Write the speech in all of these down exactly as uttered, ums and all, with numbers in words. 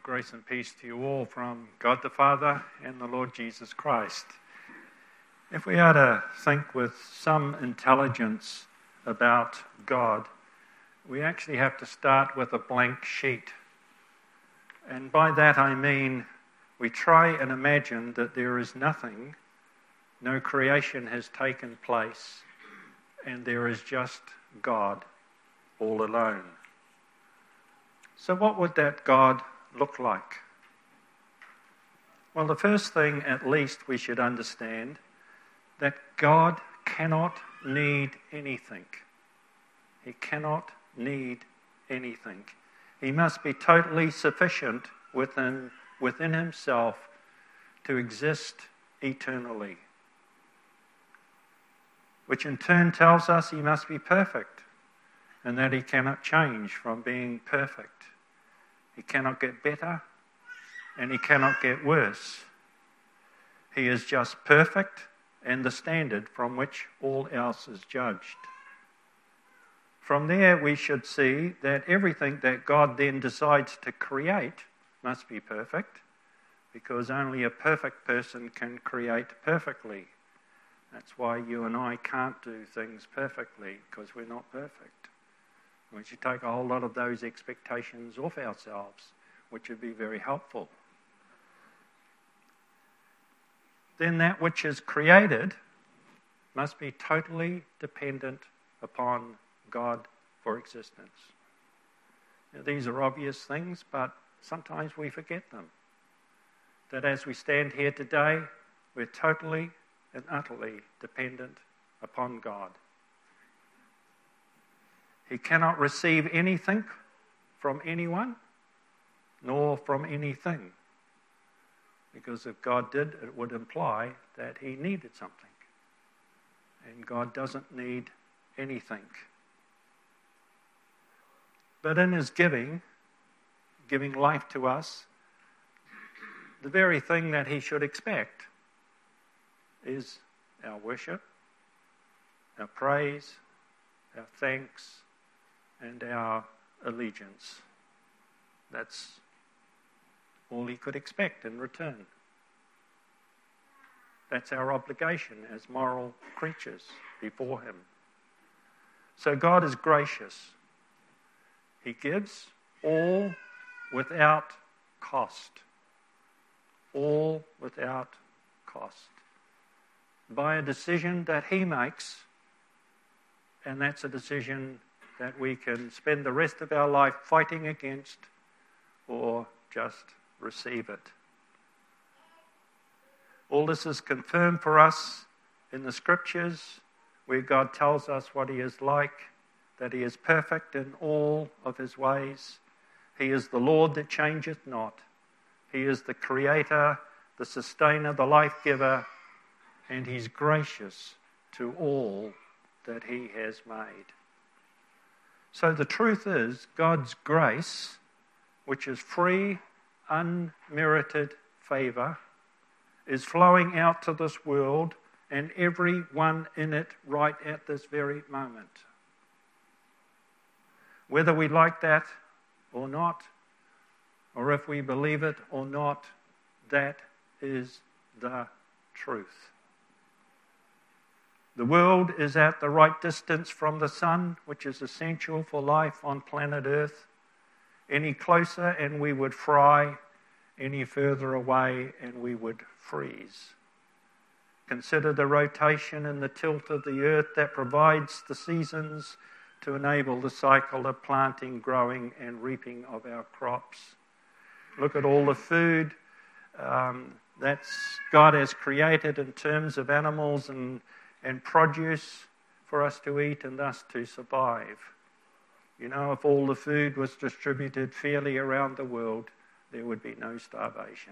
Grace and peace to you all from God the Father and the Lord Jesus Christ. If we are to think with some intelligence about God, we actually have to start with a blank sheet. And by that I mean we try and imagine that there is nothing, no creation has taken place, and there is just God all alone. So what would that God look like? Well, the first thing at least we should understand that God cannot need anything. He cannot need anything. He must be totally sufficient within, within himself to exist eternally, which in turn tells us he must be perfect and that he cannot change from being perfect. He cannot get better and he cannot get worse. He is just perfect and the standard from which all else is judged. From there we should see that everything that God then decides to create must be perfect, because only a perfect person can create perfectly. That's why you and I can't do things perfectly, because we're not perfect. We should take a whole lot of those expectations off ourselves, which would be very helpful. Then that which is created must be totally dependent upon God for existence. Now, these are obvious things, but sometimes we forget them. That as we stand here today, we're totally and utterly dependent upon God. He cannot receive anything from anyone, nor from anything. Because if God did, it would imply that he needed something. And God doesn't need anything. But in his giving, giving life to us, the very thing that he should expect is our worship, our praise, our thanks, and our allegiance. That's all he could expect in return. That's our obligation as moral creatures before him. So God is gracious. He gives all without cost. All without cost. By a decision that he makes, and that's a decision that we can spend the rest of our life fighting against or just receive it. All this is confirmed for us in the scriptures, where God tells us what he is like, that he is perfect in all of his ways. He is the Lord that changeth not. He is the creator, the sustainer, the life giver, and he's gracious to all that he has made. So the truth is, God's grace, which is free, unmerited favour, is flowing out to this world and everyone in it right at this very moment. Whether we like that or not, or if we believe it or not, that is the truth. The world is at the right distance from the sun, which is essential for life on planet Earth. Any closer and we would fry, any further away and we would freeze. Consider the rotation and the tilt of the earth that provides the seasons to enable the cycle of planting, growing and reaping of our crops. Look at all the food um, that God has created in terms of animals and and produce for us to eat and thus to survive. You know, if all the food was distributed fairly around the world, there would be no starvation.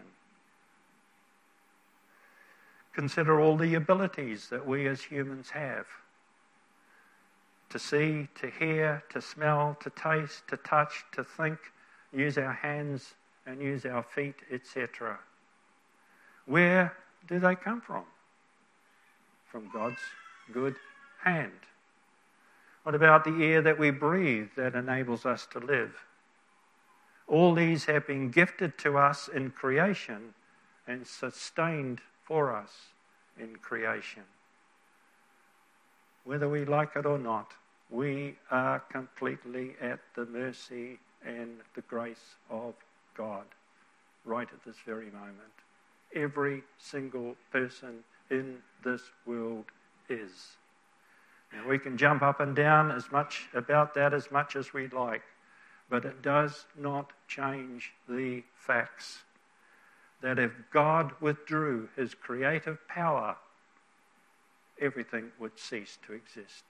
Consider all the abilities that we as humans have. To see, to hear, to smell, to taste, to touch, to think, use our hands and use our feet, et cetera. Where do they come from? From God's good hand. What about the air that we breathe that enables us to live? All these have been gifted to us in creation and sustained for us in creation. Whether we like it or not, we are completely at the mercy and the grace of God right at this very moment. Every single person in this world is. Now, we can jump up and down as much about that as much as we like, but it does not change the facts that if God withdrew his creative power, everything would cease to exist.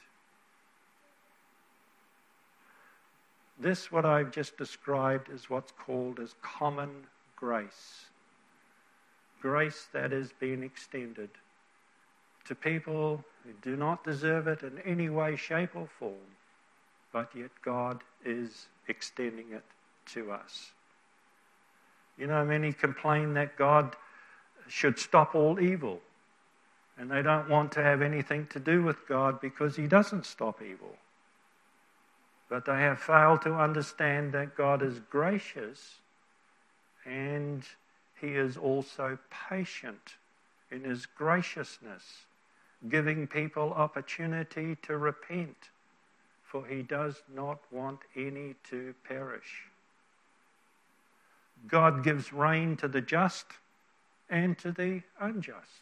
This, what I've just described, is what's called as common grace. Grace that is being extended to people who do not deserve it in any way, shape or form, but yet God is extending it to us. You know, many complain that God should stop all evil, and they don't want to have anything to do with God because he doesn't stop evil. But they have failed to understand that God is gracious and he is also patient in his graciousness, giving people opportunity to repent, for he does not want any to perish. God gives rain to the just and to the unjust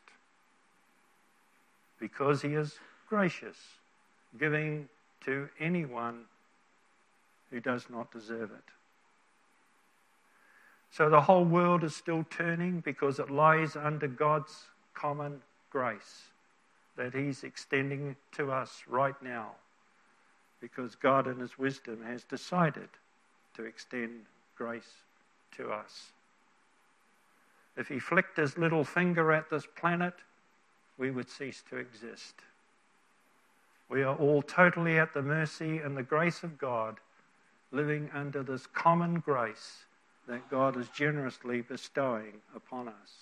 because he is gracious, giving to anyone who does not deserve it. So the whole world is still turning because it lies under God's common grace that he's extending to us right now, because God in his wisdom has decided to extend grace to us. If he flicked his little finger at this planet, we would cease to exist. We are all totally at the mercy and the grace of God, living under this common grace that God is generously bestowing upon us.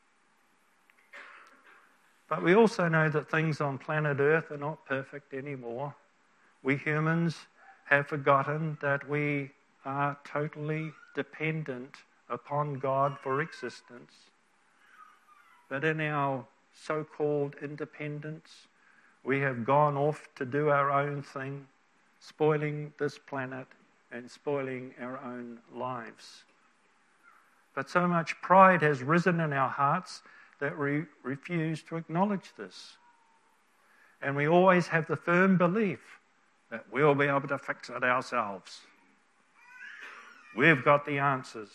But we also know that things on planet Earth are not perfect anymore. We humans have forgotten that we are totally dependent upon God for existence. But in our so-called independence, we have gone off to do our own thing, spoiling this planet and spoiling our own lives. But so much pride has risen in our hearts that we refuse to acknowledge this. And we always have the firm belief that we'll be able to fix it ourselves. We've got the answers.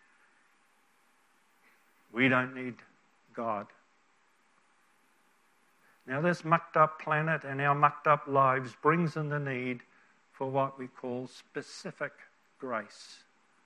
We don't need God. Now, this mucked up planet and our mucked up lives brings in the need for what we call specific grace.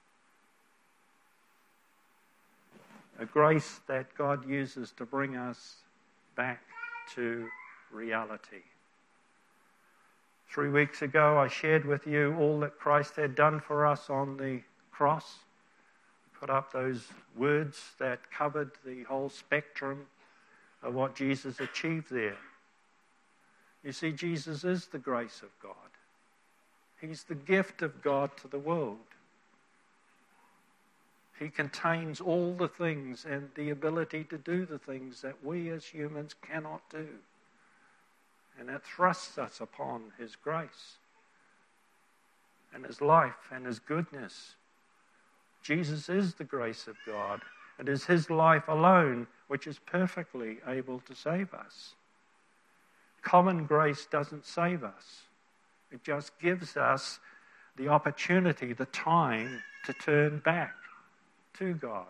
A grace that God uses to bring us back to reality. Three weeks ago, I shared with you all that Christ had done for us on the cross. Put up those words that covered the whole spectrum of what Jesus achieved there. You see, Jesus is the grace of God. He's the gift of God to the world. He contains all the things and the ability to do the things that we as humans cannot do. And it thrusts us upon his grace and his life and his goodness. Jesus is the grace of God. It is his life alone which is perfectly able to save us. Common grace doesn't save us. It just gives us the opportunity, the time to turn back to God.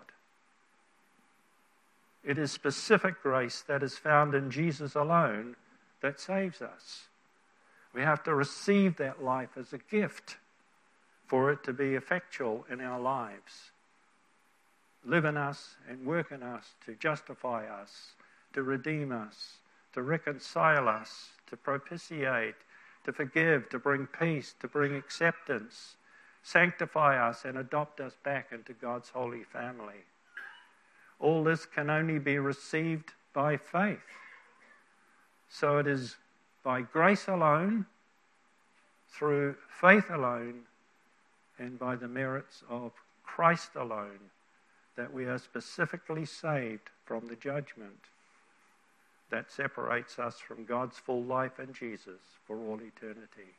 It is specific grace that is found in Jesus alone that saves us. We have to receive that life as a gift for it to be effectual in our lives. Live in us and work in us to justify us, to redeem us, to reconcile us, to propitiate, to forgive, to bring peace, to bring acceptance, sanctify us and adopt us back into God's holy family. All this can only be received by faith. So it is by grace alone, through faith alone, and by the merits of Christ alone that we are specifically saved from the judgment that separates us from God's full life in Jesus for all eternity.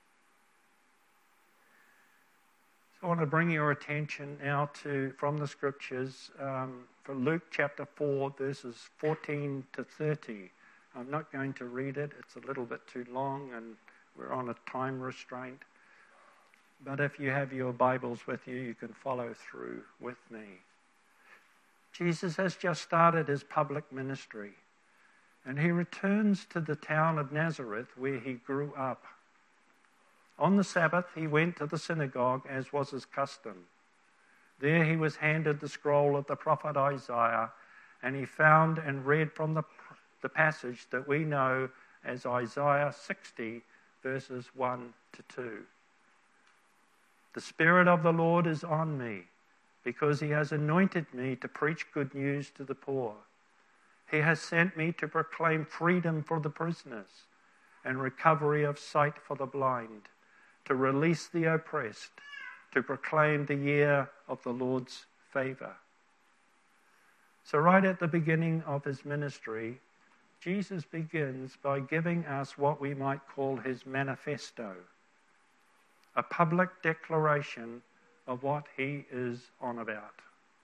So I want to bring your attention now to, from the Scriptures, um, for Luke chapter four, verses fourteen to thirty. I'm not going to read it. It's a little bit too long and we're on a time restraint. But if you have your Bibles with you, you can follow through with me. Jesus has just started his public ministry, and he returns to the town of Nazareth where he grew up. On the Sabbath, he went to the synagogue, as was his custom. There he was handed the scroll of the prophet Isaiah, and he found and read from the, the passage that we know as Isaiah sixty, verses one to two. The Spirit of the Lord is on me, because he has anointed me to preach good news to the poor. He has sent me to proclaim freedom for the prisoners and recovery of sight for the blind, to release the oppressed, to proclaim the year of the Lord's favour. So right at the beginning of his ministry, Jesus begins by giving us what we might call his manifesto, a public declaration of what he is on about.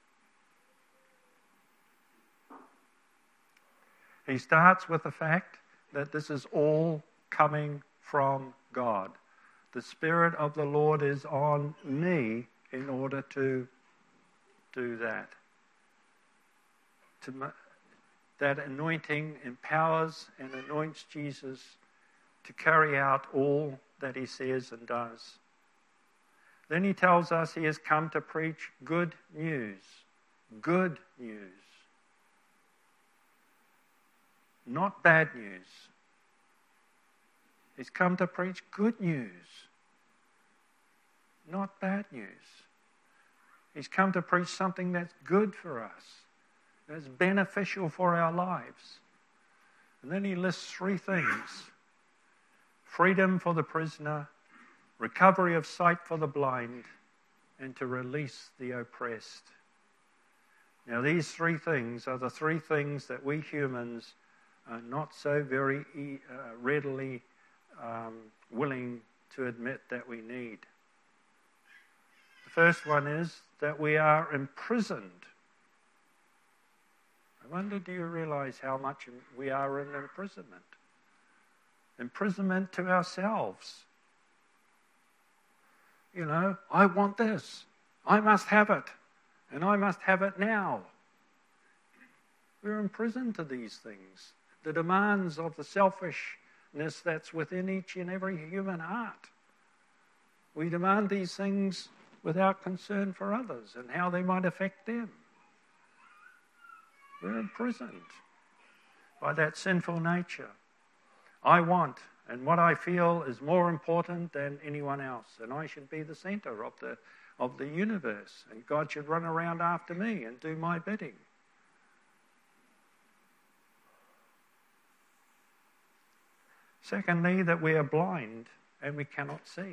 He starts with the fact that this is all coming from God. The Spirit of the Lord is on me in order to do that. To, that anointing empowers and anoints Jesus to carry out all that he says and does. Then he tells us he has come to preach good news. Good news. Not bad news. He's come to preach good news. Not bad news. He's come to preach something that's good for us, that's beneficial for our lives. And then he lists three things: freedom for the prisoner, recovery of sight for the blind, and to release the oppressed. Now, these three things are the three things that we humans are not so very uh, readily um, willing to admit that we need. The first one is that we are imprisoned. I wonder, do you realize how much we are in imprisonment? Imprisonment to ourselves. You know, I want this. I must have it. And I must have it now. We're imprisoned to these things. The demands of the selfishness that's within each and every human heart. We demand these things without concern for others and how they might affect them. We're imprisoned by that sinful nature. I want, and what I feel is more important than anyone else, and I should be the centre of the of the universe, and God should run around after me and do my bidding. Secondly, that we are blind and we cannot see.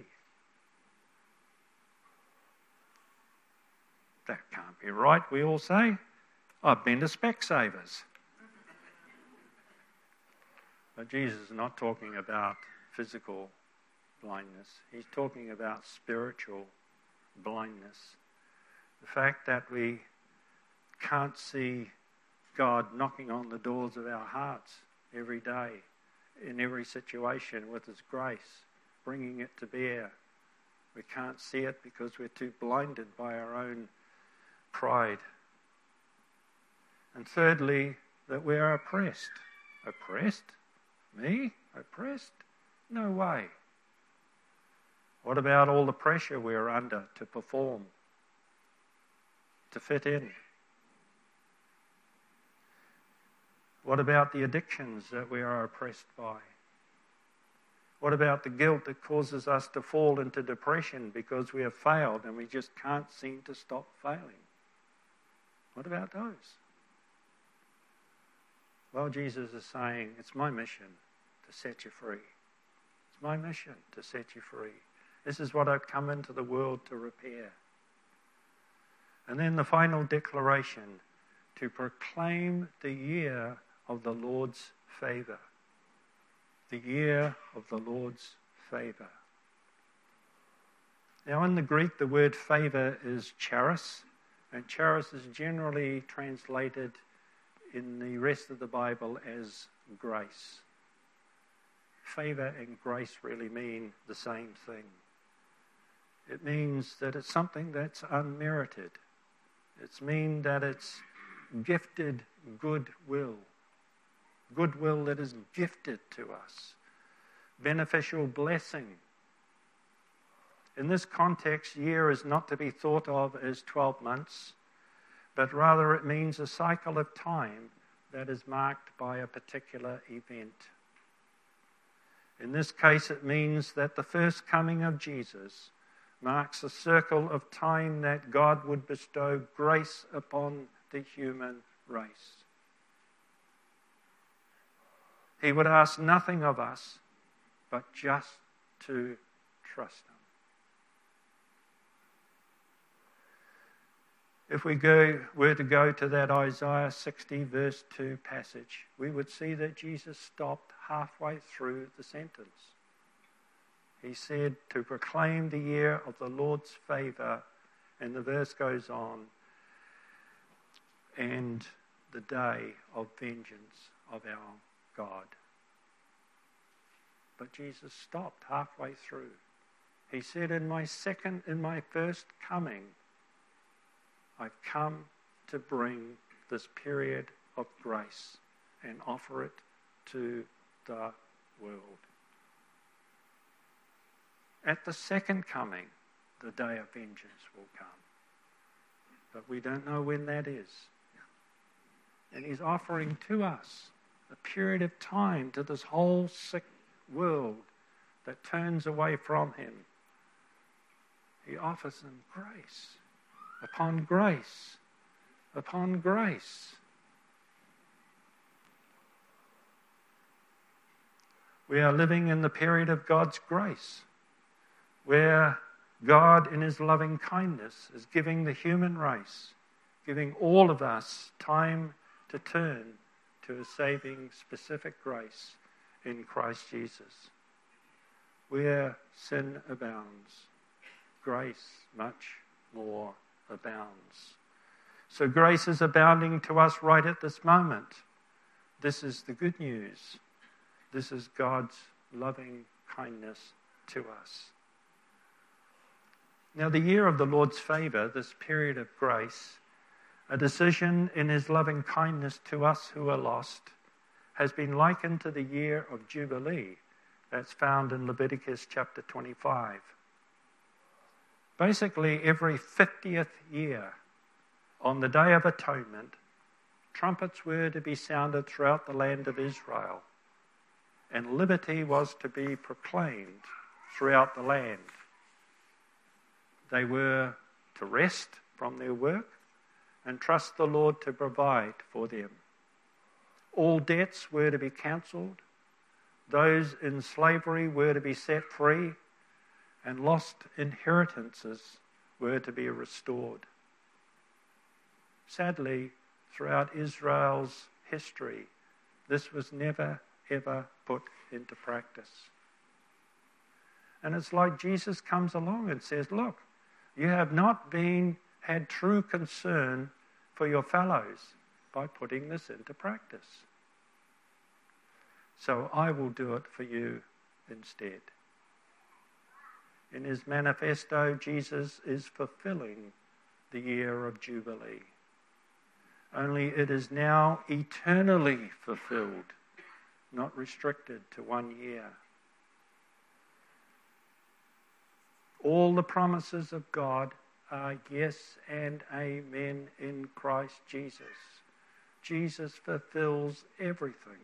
That can't be right, we all say. I've been to Specsavers. But Jesus is not talking about physical blindness. He's talking about spiritual blindness. The fact that we can't see God knocking on the doors of our hearts every day, in every situation with his grace, bringing it to bear. We can't see it because we're too blinded by our own pride. And thirdly, that we are oppressed. Oppressed? Me? Oppressed? No way. What about all the pressure we're under to perform, to fit in? What about the addictions that we are oppressed by? What about the guilt that causes us to fall into depression because we have failed and we just can't seem to stop failing? What about those? Well, Jesus is saying, it's my mission to set you free. It's my mission to set you free. This is what I've come into the world to repair. And then the final declaration, to proclaim the year of the Lord's favour. The year of the Lord's favour. Now in the Greek, the word favour is charis, and charis is generally translated in the rest of the Bible as grace. Favour and grace really mean the same thing. It means that it's something that's unmerited. It means that it's gifted goodwill. Goodwill that is gifted to us. Beneficial blessing. In this context, year is not to be thought of as twelve months, but rather it means a cycle of time that is marked by a particular event. In this case, it means that the first coming of Jesus marks a circle of time that God would bestow grace upon the human race. He would ask nothing of us but just to trust Him. If we go, were to go to that Isaiah sixty verse two passage, we would see that Jesus stopped halfway through the sentence. He said to proclaim the year of the Lord's favour, and the verse goes on, and the day of vengeance of our God. But Jesus stopped halfway through. He said, in my second, in my first coming, I've come to bring this period of grace and offer it to the world. At the second coming, the day of vengeance will come. But we don't know when that is. And He's offering to us a period of time to this whole sick world that turns away from Him. He offers them grace upon grace upon grace. We are living in the period of God's grace, where God in His loving kindness is giving the human race, giving all of us time to turn to a saving specific grace in Christ Jesus. Where sin abounds, grace much more abounds. So grace is abounding to us right at this moment. This is the good news. This is God's loving kindness to us. Now, the year of the Lord's favour, this period of grace, a decision in His loving kindness to us who are lost, has been likened to the year of Jubilee that's found in Leviticus chapter twenty-five. Basically, every fiftieth year, on the Day of Atonement, trumpets were to be sounded throughout the land of Israel, and liberty was to be proclaimed throughout the land. They were to rest from their work and trust the Lord to provide for them. All debts were to be cancelled. Those in slavery were to be set free, and lost inheritances were to be restored. Sadly, throughout Israel's history, this was never, ever put into practice. And it's like Jesus comes along and says, look, you have not been had true concern for your fellows by putting this into practice. So I will do it for you instead. In His manifesto, Jesus is fulfilling the year of Jubilee. Only it is now eternally fulfilled, not restricted to one year. All the promises of God are yes and amen in Christ Jesus. Jesus fulfills everything.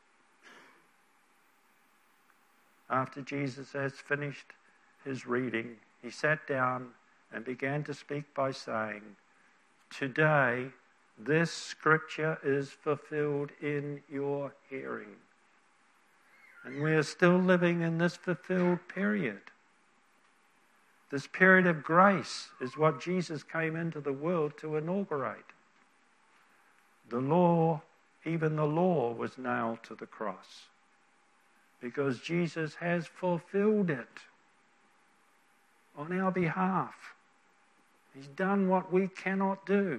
After Jesus has finished His reading, He sat down and began to speak by saying, today this scripture is fulfilled in your hearing. And we are still living in this fulfilled period. This period of grace is what Jesus came into the world to inaugurate. The law, even the law, was nailed to the cross because Jesus has fulfilled it on our behalf. He's done what we cannot do.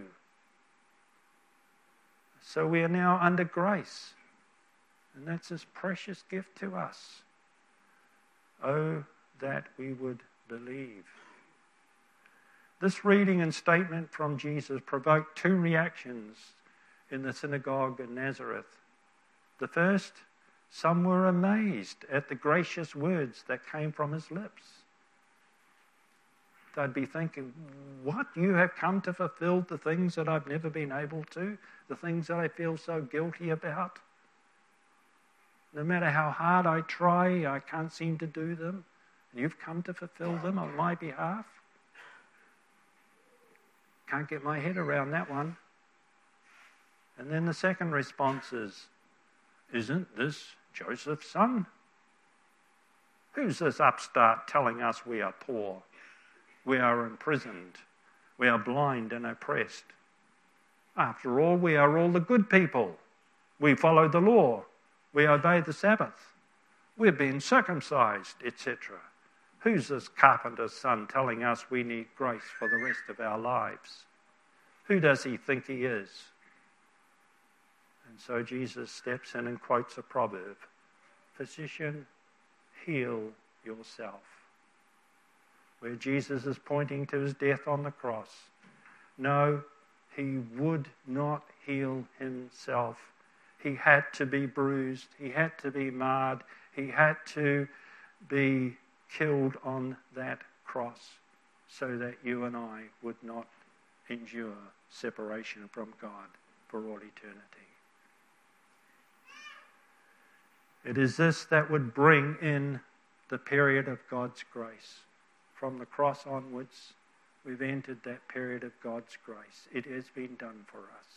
So we are now under grace. And that's His precious gift to us. Oh, that we would believe. This reading and statement from Jesus provoked two reactions in the synagogue in Nazareth. The first, some were amazed at the gracious words that came from His lips. They'd be thinking, what? You have come to fulfill the things that I've never been able to? The things that I feel so guilty about? No matter how hard I try, I can't seem to do them. And you've come to fulfill them on my behalf? Can't get my head around that one. And then the second response is, isn't this Joseph's son? Who's this upstart telling us we are poor? We are imprisoned. We are blind and oppressed. After all, we are all the good people. We follow the law. We obey the Sabbath. We've been circumcised, et cetera. Who's this carpenter's son telling us we need grace for the rest of our lives? Who does he think he is? And so Jesus steps in and quotes a proverb. Physician, heal yourself. Where Jesus is pointing to his death on the cross. No, he would not heal himself. He had to be bruised. He had to be marred. He had to be killed on that cross so that you and I would not endure separation from God for all eternity. It is this that would bring in the period of God's grace. From the cross onwards, we've entered that period of God's grace. It has been done for us.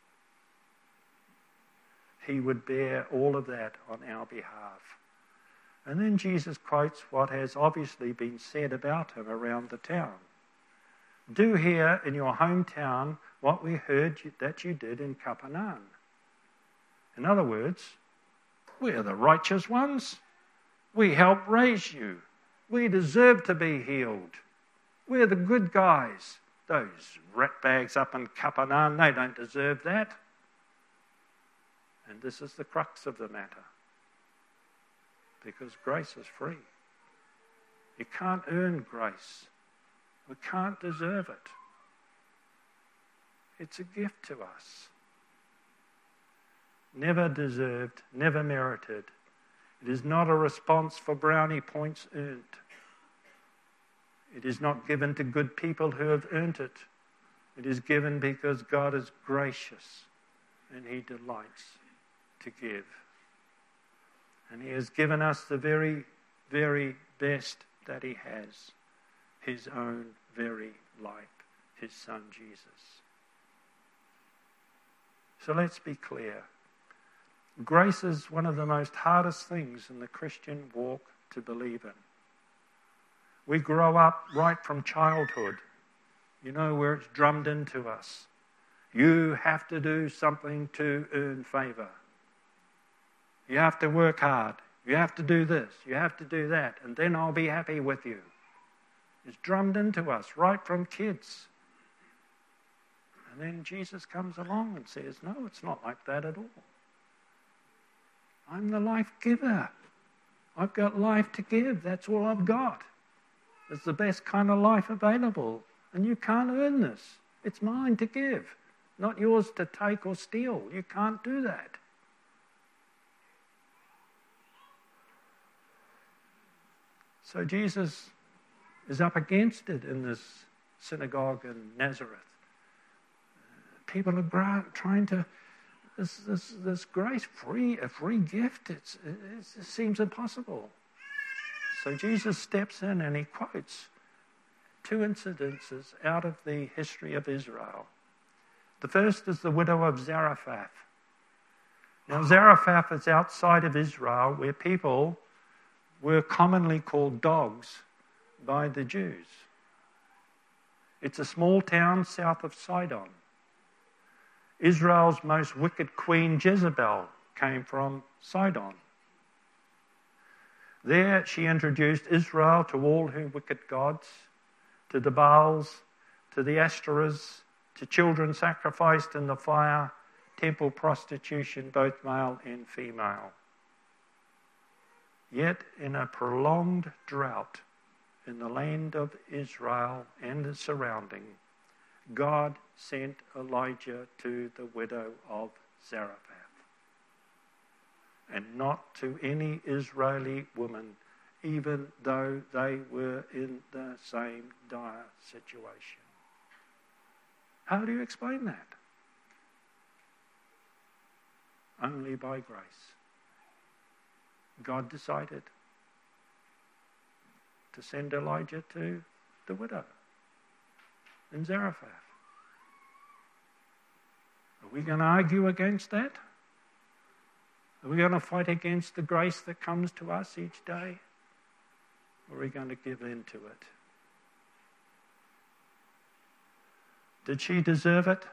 He would bear all of that on our behalf. And then Jesus quotes what has obviously been said about him around the town. Do here in your hometown what we heard you, that you did in Capernaum. In other words, we're the righteous ones. We helped raise you. We deserve to be healed. We're the good guys. Those ratbags up in Capernaum, they don't deserve that. And this is the crux of the matter. Because grace is free. You can't earn grace. We can't deserve it. It's a gift to us. Never deserved, never merited. It is not a response for brownie points earned. It is not given to good people who have earned it. It is given because God is gracious and He delights to give. And He has given us the very, very best that He has. His own very life, His Son Jesus. So let's be clear. Grace is one of the most hardest things in the Christian walk to believe in. We grow up right from childhood, you know, where it's drummed into us. You have to do something to earn favour. You have to work hard. You have to do this. You have to do that. And then I'll be happy with you. It's drummed into us right from kids. And then Jesus comes along and says, no, it's not like that at all. I'm the life giver. I've got life to give. That's all I've got. It's the best kind of life available. And you can't earn this. It's mine to give, not yours to take or steal. You can't do that. So Jesus is up against it in this synagogue in Nazareth. People are gra- trying to, this, this, this grace, free, a free gift, it's, it's, it seems impossible. So Jesus steps in and he quotes two incidences out of the history of Israel. The first is the widow of Zarephath. Now, Zarephath is outside of Israel, where people were commonly called dogs by the Jews. It's a small town south of Sidon. Israel's most wicked queen, Jezebel, came from Sidon. There she introduced Israel to all her wicked gods, to the Baals, to the Ashtoreths, to children sacrificed in the fire, temple prostitution, both male and female. Yet in a prolonged drought in the land of Israel and the surrounding, God sent Elijah to the widow of Zarephath, and not to any Israeli woman, even though they were in the same dire situation. How do you explain that? Only by grace. God decided to send Elijah to the widow in Zarephath. Are we going to argue against that? Are we going to fight against the grace that comes to us each day? Or are we going to give in to it? Did she deserve it?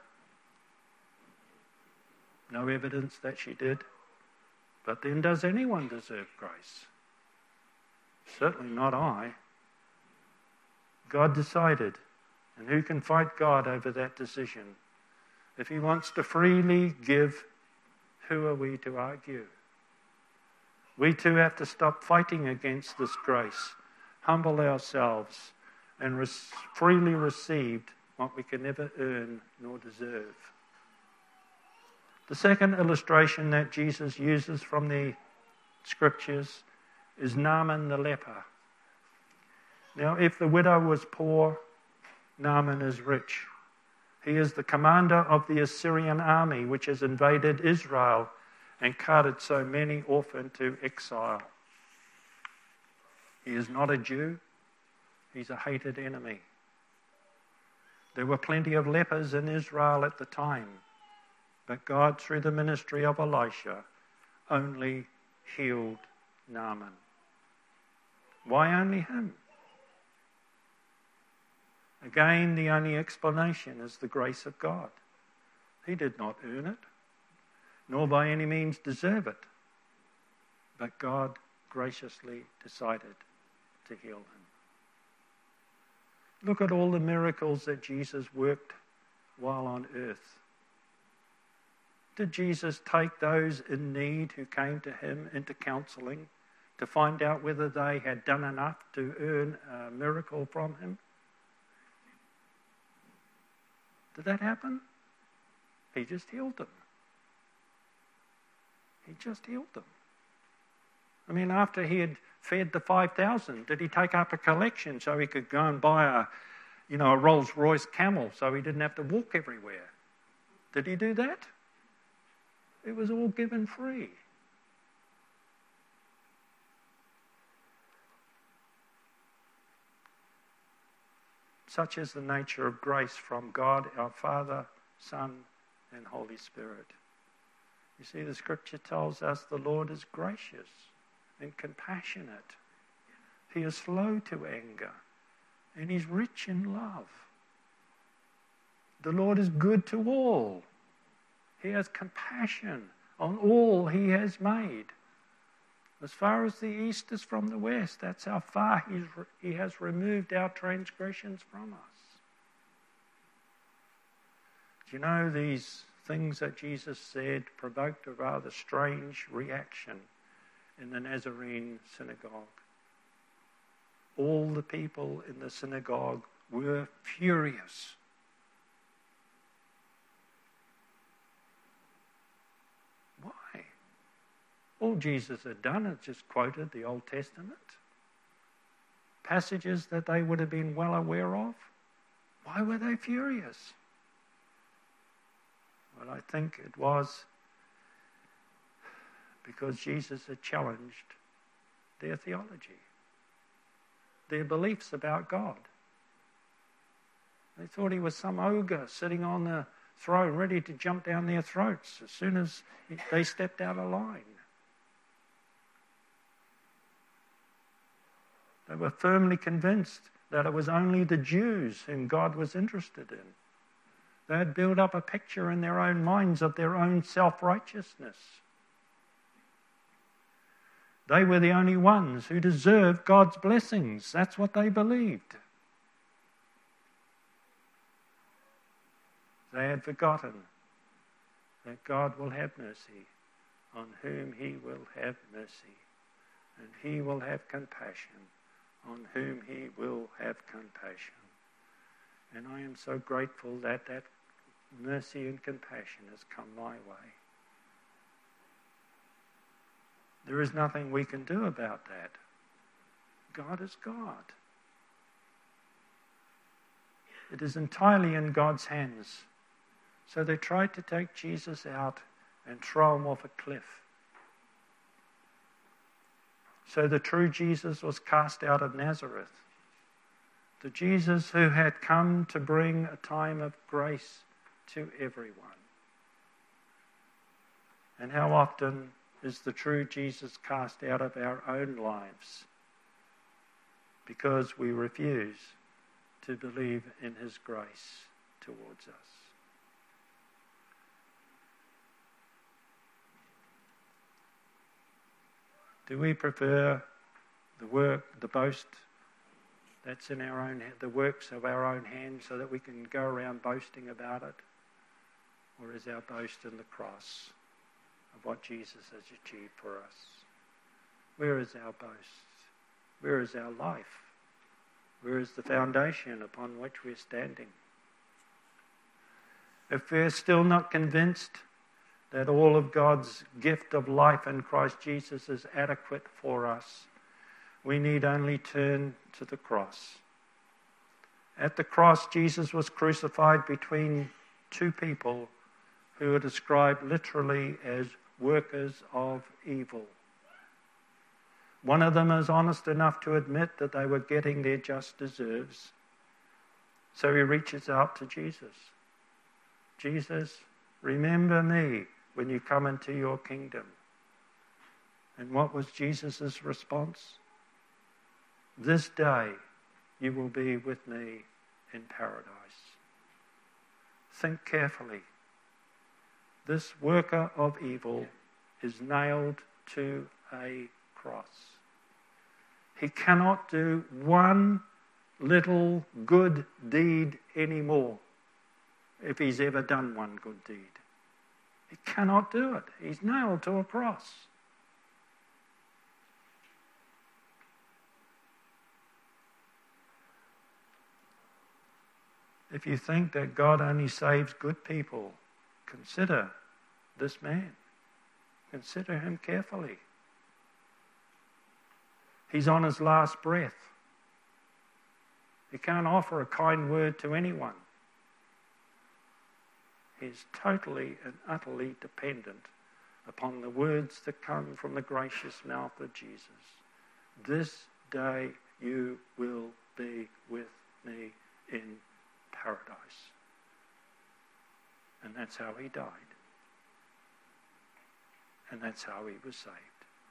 No evidence that she did. But then, does anyone deserve grace? Certainly not I. God decided, and who can fight God over that decision? If he wants to freely give, who are we to argue? We too have to stop fighting against this grace, humble ourselves, and res- freely receive what we can never earn nor deserve. The second illustration that Jesus uses from the scriptures is Naaman the leper. Now, if the widow was poor, Naaman is rich. He is the commander of the Assyrian army, which has invaded Israel and carted so many off into exile. He is not a Jew. He's a hated enemy. There were plenty of lepers in Israel at the time, but God, through the ministry of Elisha, only healed Naaman. Why only him? Again, the only explanation is the grace of God. He did not earn it, nor by any means deserve it, but God graciously decided to heal him. Look at all the miracles that Jesus worked while on earth. Did Jesus take those in need who came to him into counselling to find out whether they had done enough to earn a miracle from him? Did that happen? He just healed them. He just healed them. I mean, after he had fed the five thousand, did he take up a collection so he could go and buy a, you know, a Rolls Royce camel so he didn't have to walk everywhere? Did he do that? It was all given free. Such is the nature of grace from God, our Father, Son, and Holy Spirit. You see, the scripture tells us the Lord is gracious and compassionate. He is slow to anger, and he's rich in love. The Lord is good to all. He has compassion on all he has made. As far as the east is from the west, that's how far he's, he has removed our transgressions from us. Do you know, these things that Jesus said provoked a rather strange reaction in the Nazarene synagogue. All the people in the synagogue were furious. Why? All Jesus had done is just quoted the Old Testament, passages that they would have been well aware of. Why were they furious? Well, I think it was because Jesus had challenged their theology, their beliefs about God. They thought he was some ogre sitting on the throne ready to jump down their throats as soon as they stepped out of line. They were firmly convinced that it was only the Jews whom God was interested in. They had built up a picture in their own minds of their own self-righteousness. They were the only ones who deserved God's blessings. That's what they believed. They had forgotten that God will have mercy on whom he will have mercy, and he will have compassion on whom he will have compassion. And I am so grateful that that mercy and compassion has come my way. There is nothing we can do about that. God is God. It is entirely in God's hands. So they tried to take Jesus out and throw him off a cliff. So the true Jesus was cast out of Nazareth. The Jesus who had come to bring a time of grace to everyone. And how often is the true Jesus cast out of our own lives because we refuse to believe in his grace towards us. Do we prefer the work, the boast that's in our own, the works of our own hands so that we can go around boasting about it? Or is our boast in the cross of what Jesus has achieved for us? Where is our boast? Where is our life? Where is the foundation upon which we're standing? If we're still not convinced that all of God's gift of life in Christ Jesus is adequate for us, we need only turn to the cross. At the cross, Jesus was crucified between two people who are described literally as workers of evil. One of them is honest enough to admit that they were getting their just deserves. So he reaches out to Jesus. Jesus, remember me when you come into your kingdom. And what was Jesus' response? This day you will be with me in paradise. Think carefully. This worker of evil is nailed to a cross. He cannot do one little good deed anymore if he's ever done one good deed. He cannot do it. He's nailed to a cross. If you think that God only saves good people, consider this man. Consider him carefully. He's on his last breath. He can't offer a kind word to anyone. He's totally and utterly dependent upon the words that come from the gracious mouth of Jesus. This day you will be with me in paradise. And that's how he died. And that's how he was saved.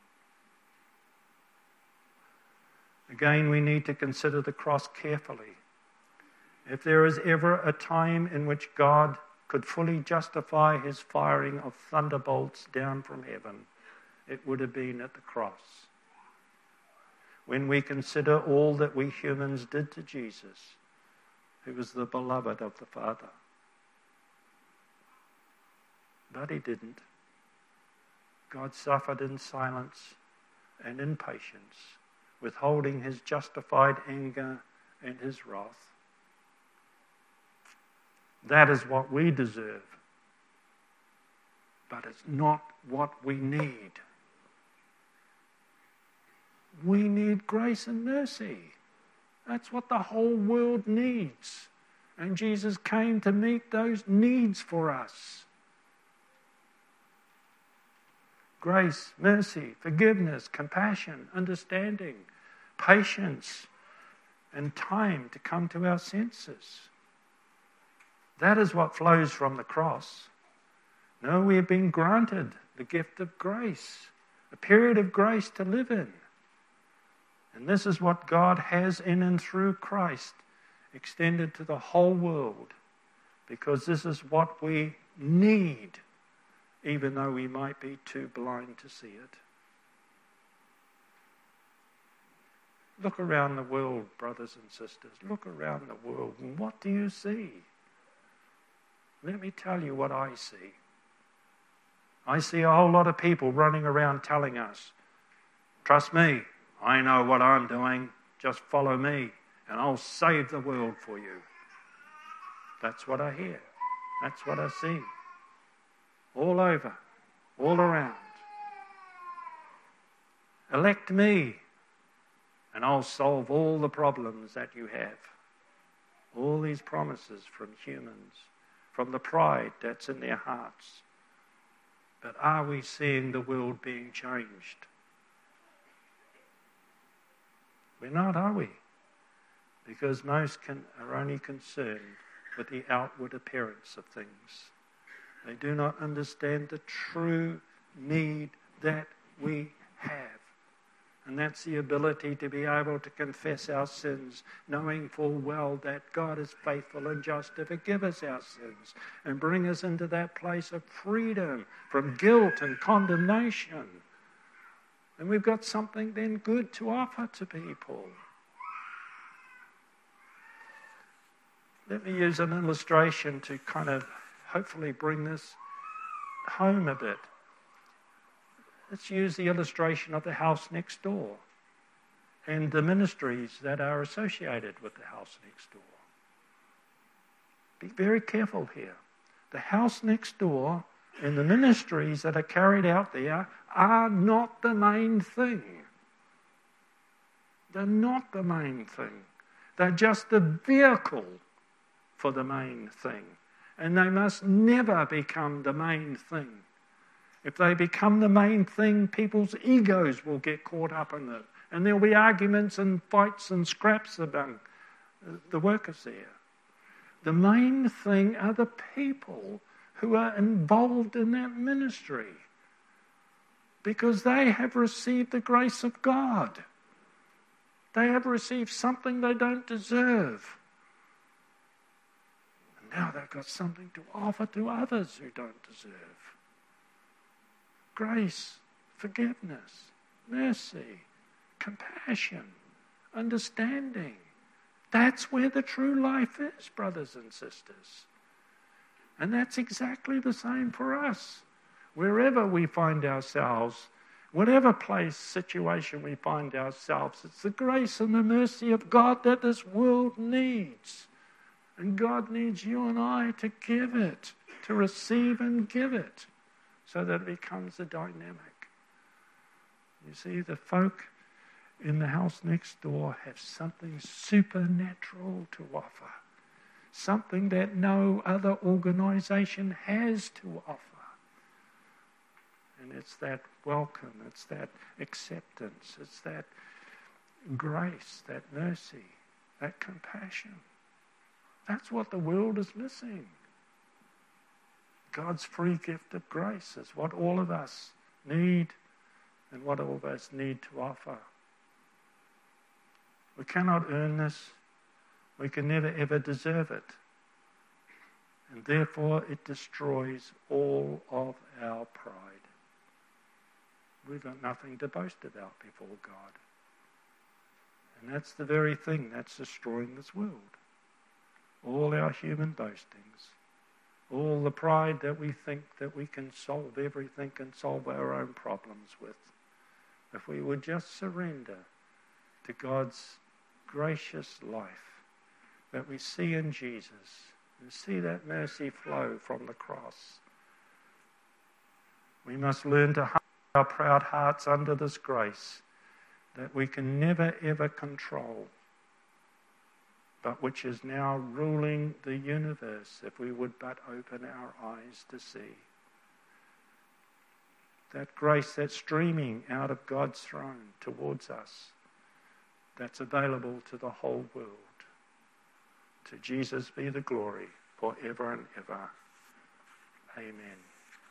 Again, we need to consider the cross carefully. If there is ever a time in which God could fully justify his firing of thunderbolts down from heaven, it would have been at the cross. When we consider all that we humans did to Jesus, who was the beloved of the Father. But he didn't. God suffered in silence and in patience, withholding his justified anger and his wrath. That is what we deserve. But it's not what we need. We need grace and mercy. That's what the whole world needs. And Jesus came to meet those needs for us. Grace, mercy, forgiveness, compassion, understanding, patience, and time to come to our senses. That is what flows from the cross. No, we have been granted the gift of grace, a period of grace to live in. And this is what God has in and through Christ extended to the whole world, because this is what we need, even though we might be too blind to see it. Look around the world, brothers and sisters. Look around the world, and what do you see? Let me tell you what I see. I see a whole lot of people running around telling us, trust me, I know what I'm doing, just follow me, and I'll save the world for you. That's what I hear. That's what I see. All over, all around. Elect me, and I'll solve all the problems that you have. All these promises from humans, from the pride that's in their hearts. But are we seeing the world being changed? We're not, are we? Because most can, are only concerned with the outward appearance of things. They do not understand the true need that we have. And that's the ability to be able to confess our sins, knowing full well that God is faithful and just to forgive us our sins and bring us into that place of freedom from guilt and condemnation. And we've got something then good to offer to people. Let me use an illustration to kind of hopefully bring this home a bit. Let's use the illustration of the house next door and the ministries that are associated with the house next door. Be very careful here. The house next door and the ministries that are carried out there are not the main thing. They're not the main thing. They're just the vehicle for the main thing. And they must never become the main thing. If they become the main thing, people's egos will get caught up in it. And there'll be arguments and fights and scraps among the workers there. The main thing are the people who are involved in that ministry, because they have received the grace of God. They have received something they don't deserve. And now they've got something to offer to others who don't deserve. Grace, forgiveness, mercy, compassion, understanding. That's where the true life is, brothers and sisters. And that's exactly the same for us. Wherever we find ourselves, whatever place, situation we find ourselves, it's the grace and the mercy of God that this world needs. And God needs you and I to give it, to receive and give it, so that it becomes a dynamic. You see, the folk in the house next door have something supernatural to offer, something that no other organisation has to offer. And it's that welcome, it's that acceptance, it's that grace, that mercy, that compassion. That's what the world is missing. God's free gift of grace is what all of us need and what all of us need to offer. We cannot earn this. We can never ever deserve it. And therefore it destroys all of our pride. We've got nothing to boast about before God. And that's the very thing that's destroying this world. All our human boastings. All the pride that we think that we can solve everything and solve our own problems with. If we would just surrender to God's gracious life that we see in Jesus and see that mercy flow from the cross. We must learn to humble our proud hearts under this grace that we can never ever control, but which is now ruling the universe if we would but open our eyes to see. That grace that's streaming out of God's throne towards us, that's available to the whole world. To Jesus be the glory forever and ever. Amen.